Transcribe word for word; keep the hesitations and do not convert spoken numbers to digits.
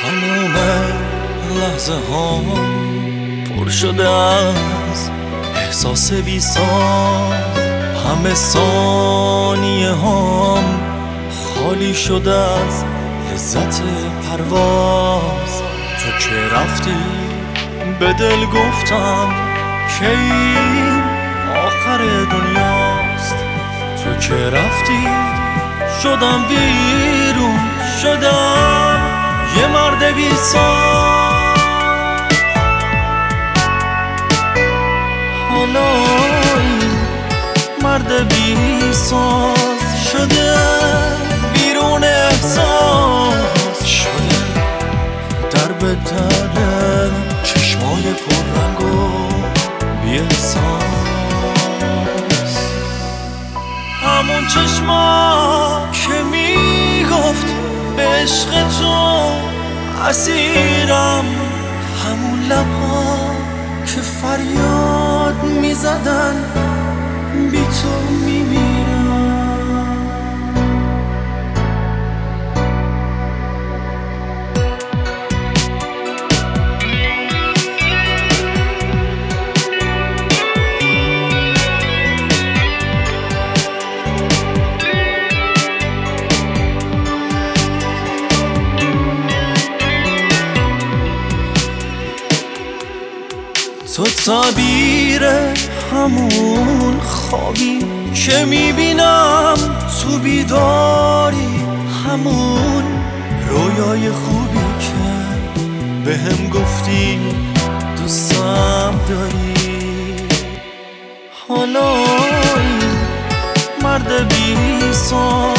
تمام لحظه ها پر شده از احساس بی ساز، همه ثانیه هام خالی شده از لذت پرواز. تو که رفتی به دل گفتم که این آخر دنیاست. تو که رفتی شدم ویرون، شدم یه مرد بی ساز. حالا این مرد بی ساز شده بیرون احساس، شده در به در چشمای پررنگ و بی احساس. همون چشما که میگفت به عشق تو اسیرم، همون لبها که فریاد میزدن بی تو میمیرم. تو تعبیر همون خوابی که میبینم تو بیداری، همون رویای خوبی که بهم گفتی دوستم داری. حالا این مرد بی سان